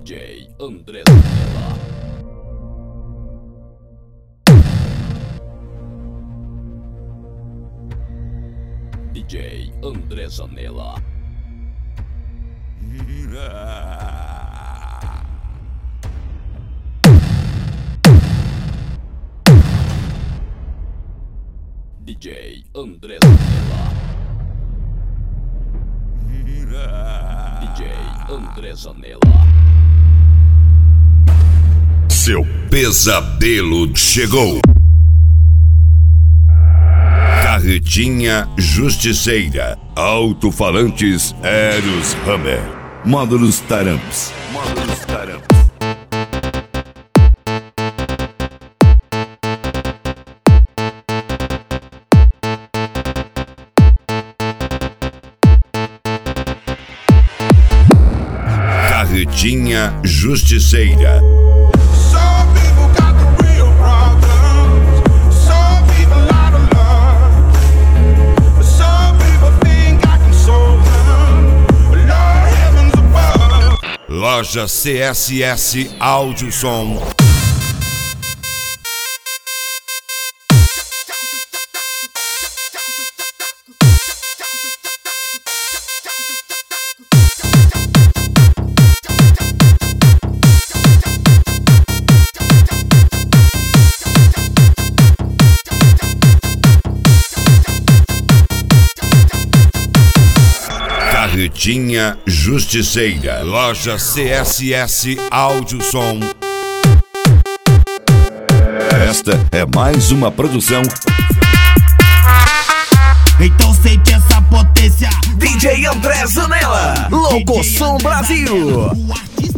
DJ André Zanella. DJ André Zanella. DJ André Zanella. DJ André Zanella. Seu pesadelo chegou. Carretinha Justiceira. Alto-falantes Eros Hammer. Módulos Taramps. Carretinha Justiceira. Loja CSS Áudio Som. Carretinha Justiceira. Loja CSS Áudio Som. Esta é mais uma produção. Então sente essa potência. DJ André Zanella, Locoção Brasil.